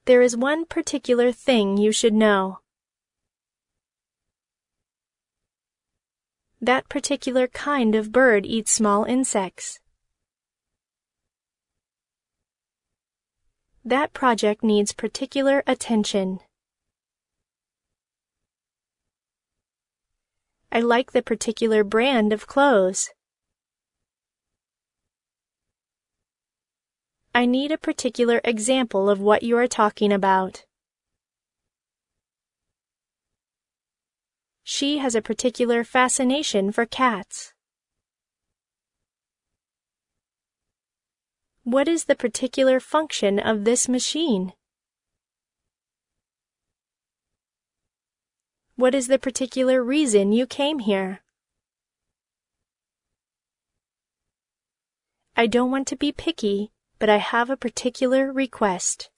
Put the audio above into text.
There is one particular thing you should know. That particular kind of bird eats small insects. That project needs particular attention. I like the particular brand of clothes. I need a particular example of what you are talking about. She has a particular fascination for cats. What is the particular function of this machine? What is the particular reason you came here? I don't want to be picky, but I have a particular request.